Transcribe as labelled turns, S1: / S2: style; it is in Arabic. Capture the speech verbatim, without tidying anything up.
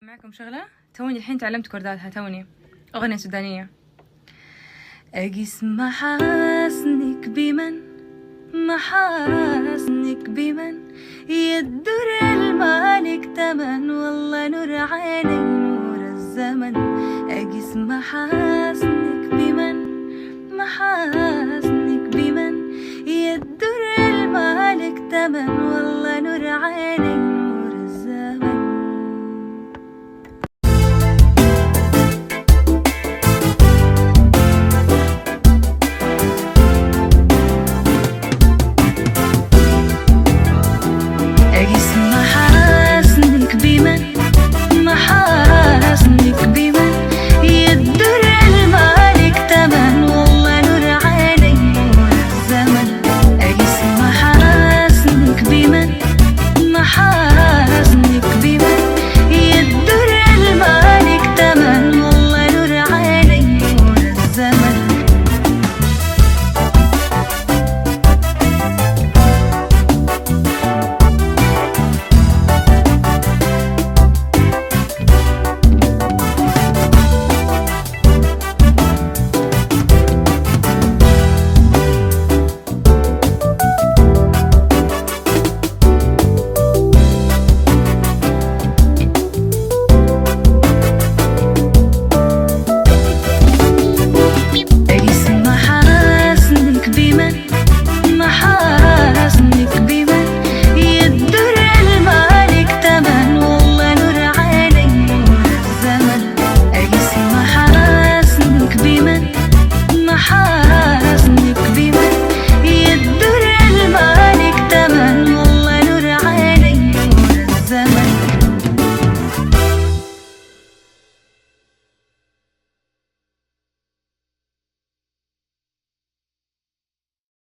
S1: معكم شغلة توني الحين تعلمت كورداتها توني أغنية سودانية. أقيس محاسنك بمن محاسنك بمن يدر المالك تمن والله نور عيني نور الزمن. أقيس محاسنك بمن محاسنك بمن يدر المالك تمن والله نور عيني